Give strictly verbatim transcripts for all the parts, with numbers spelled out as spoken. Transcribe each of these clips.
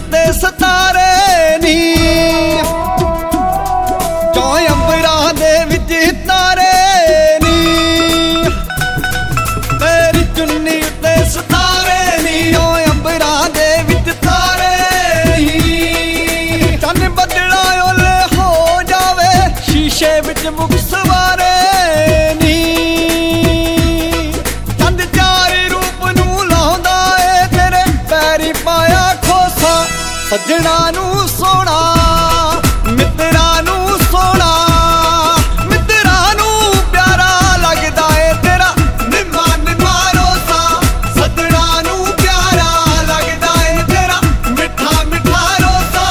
ਉੱਤੇ ਸਤਾਰੇ ਨੀ ਚੌਂ ਅੰਬਰਾਂ ਦੇ ਵਿੱਚ ਤਾਰੇ ਨੀ ਤੇਰੀ ਚੁੰਨੀ ਉੱਤੇ ਸਤਾਰੇ ਨੀ ਓ ਅੰਬਰਾਂ ਦੇ ਵਿੱਚ ਤਾਰੇ ਨੀ ਚੰਨ ਬੱਦਲਾ ਓਲੇ ਹੋ ਜਾਵੇ ਸ਼ੀਸ਼ੇ ਵਿੱਚ ਮੁਖ ਸਵਾਰੇ ਨੀ ਚੰਦ ਚਾਰੇ ਰੂਪ ਨੂੰ ਲਾਉਂਦਾ ਏ ਤੇਰੇ ਪੈਰੀ ਪਾਇਆ ਖੋਸਾ ਸੱਜਣਾ ਨੂੰ ਸੋਹਣਾ ਮਿੱਤਰਾਂ ਨੂੰ ਸੋਹਣਾ ਮਿੱਤਰਾਂ ਨੂੰ ਪਿਆਰਾ ਲੱਗਦਾ ਏ ਤੇਰਾ ਨਿੰਮਾ ਨਿੰਮਾ ਰੋਸਾ ਸੱਜਣਾ ਨੂੰ ਪਿਆਰਾ ਲੱਗਦਾ ਏ ਤੇਰਾ ਮਿੱਠਾ ਮਿੱਠਾ ਰੋਸਾ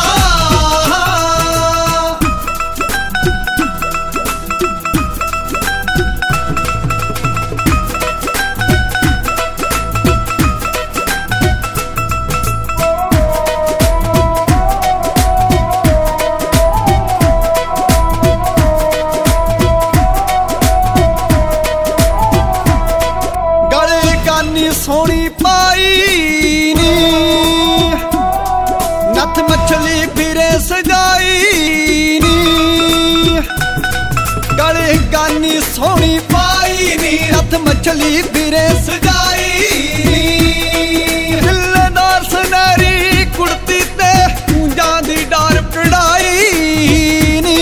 ਸੋਹਣੀ ਪਾਈ ਨੀ ਨੱਥ ਮੱਛਲੀ ਫਿਰੇ ਸਜਾਈ ਨੀ ਗਲੇ ਗਾਨੀ ਸੋਹਣੀ ਪਾਈ ਨੀ ਨੱਥ ਮੱਛਲੀ ਫਿਰੇ ਸਜਾਈ ਨੀ ਦਿਲਦਾਰ ਸੁਨਹਿਰੀ ਕੁੜਤੀ ਤੇ ਪੂੰਜਾਂ ਦੀ ਡਾਰ ਕਢਾਈ ਨੀ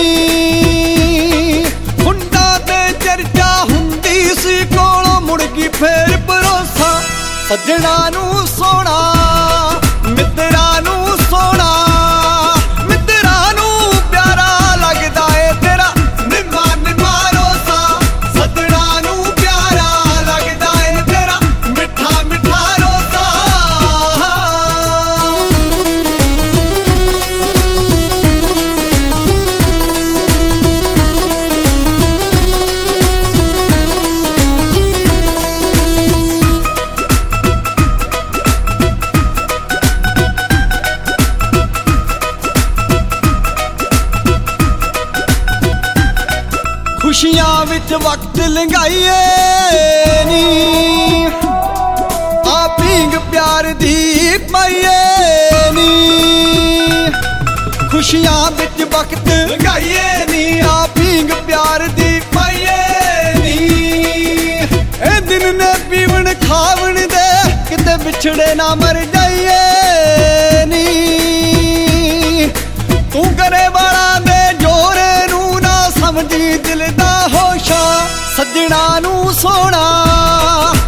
ਹੁੰਦਾ ਤੇ ਚਰਚਾ ਹੁੰਦੀ ਸੀ ਕੋਲੋਂ ਮੁੜ ਗਈ ਫੇਰ ਸੱਜਣਾ ਨੂੰ ਸੋਹਣਾ ਮਿੱਤਰਾਂ ਨੂੰ ਸੋਹਣਾ ਮਿੱਤਰਾਂ ਨੂੰ ਪਿਆਰਾ ਲੱਗਦਾ ਏ ਤੇਰਾ ਨਿੰਮਾ ਨਿੰਮਾ ਰੋਸਾ ਸੱਜਣਾ ਨੂੰ ਪਿਆਰਾ ਲੱਗਦਾ ਏ ਤੇਰਾ ਮਿੱਠਾ ਮਿੱਠਾ ਰੋਸਾ ਖੁਸ਼ੀਆਂ ਵਿੱਚ ਵਕਤ ਲੰਘਾਈਏ ਨੀ ਆ ਪੀਂਗ ਪਿਆਰ ਦੀ ਪਾਈਏ ਨੀ ਖੁਸ਼ੀਆਂ ਵਿੱਚ ਵਕਤ ਲੰਘਾਈਏ ਨੀ ਆ ਪੀਂਗ ਪਿਆਰ ਦੀ ਪਾਈਏ ਨੀ ਇਹ ਦਿਨ ਨੇ ਪੀਵਣ ਖਾਵਣ ਦੇ ਕਿਤੇ ਵਿਛੜੇ ਨਾ ਮਰ ਜਾਈਏ ਨੀ ਤੂੰ ਕਰੇ ਵਾਲਾ ਦੇ ਜੋਰੇ ਨੂੰ ਨਾ ਸਮਝੀ ਦਿਲ ਦਾ ਹੋਸ਼ਾ ਸੱਜਣਾ ਨੂੰ ਸੋਹਣਾ